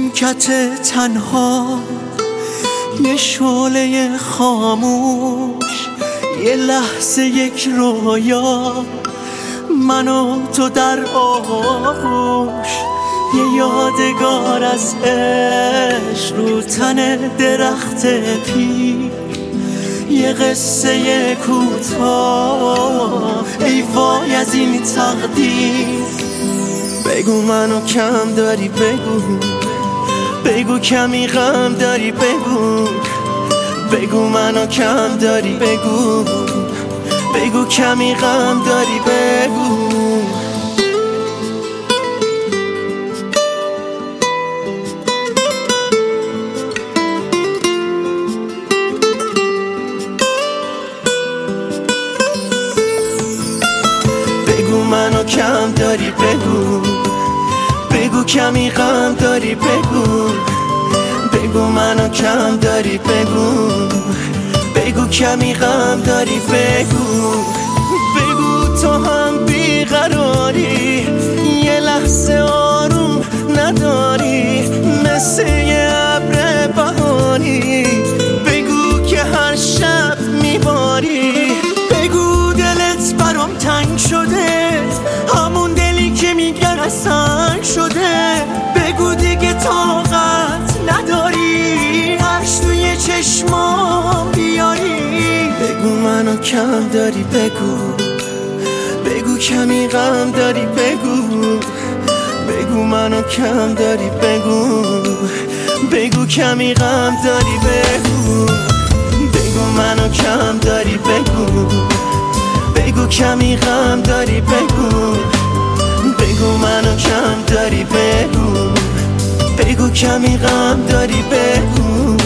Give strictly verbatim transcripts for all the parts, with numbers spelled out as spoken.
نیمکت تنها، یه شعله خاموش، یه لحظه یک رویا، من و تو در آغوش، یه یادگار از عشق رو تن درخت پیر، یه قصه کوتاه، ای وای از این تقدیر. بگو منو کم داری، بگو بگو کمی غم داری، بگو بگو منو کم داری، بگو بگو کمی غم داری، بگو بگو منو کم داری، بگو بگو کمی غم داری، بگو بگو منو کم داری، بگو بگو کمی غم داری، بگو بگو تو هم بیقراری، یه لحظه آروم نداری، مثل یه ابر بهاری، بگو که هر شب میباری، بگو دلت برام تنگ شده، همون دلی که میگن از سنگ شده، بگو دیگه طاقت نداری، عشق توی چشمام بیاری. بگو منو کم داری، بگو بگو کمی غم داری، بگو بگو منو کم داری، بگو بگو کمی غم داری، بگو بگو منو کم داری، بگو بگو کمی غم داری، بگو بگو منو کم داری، بگو بگو کمی غم داری، بگو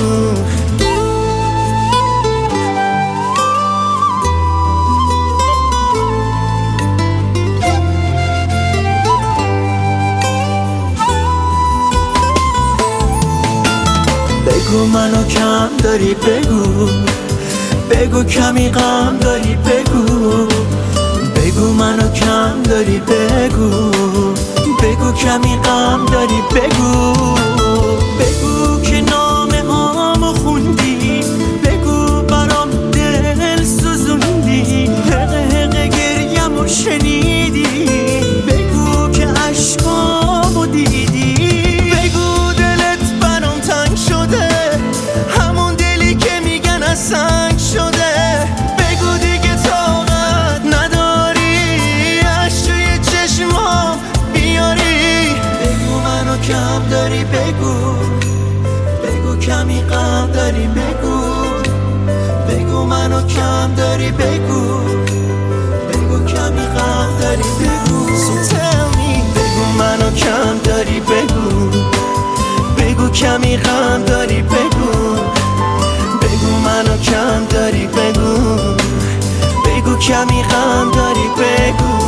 بگو منو کم داری، بگو بگو کمی غم داری، بگو بگو منو کم داری، بگو بگو کمی غم داری، بگو بگو که نامه هامو خوندی، بگو برام دل سوزوندی، حقه حقه گریمو شنیدی، بگو که عشقامو دیدی، بگو دلت برام تنگ شده، همون دلی که میگن از سنگ شده، بگو دیگه طاقت نداری، عشق توی چشمام بیاری. بگو منو کم داری، بگو بگو کمی غم داری، بگو بگو منو کم داری، بگو بگو کمی غم داری، بگو So tell me. بگو منو کم داری، بگو بگو کمی غم داری، بگو بگو منو کم داری، بگو بگو کمی غم داری، بگو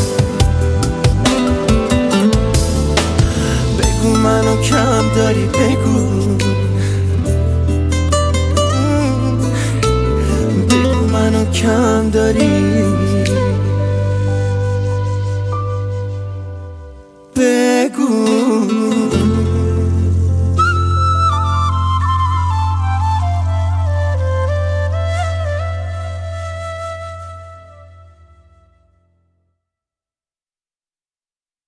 بگو منو کم داری، بگو